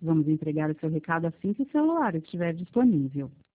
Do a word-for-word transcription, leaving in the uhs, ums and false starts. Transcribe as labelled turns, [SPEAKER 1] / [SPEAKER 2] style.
[SPEAKER 1] Vamos entregar o seu recado assim que o celular estiver disponível.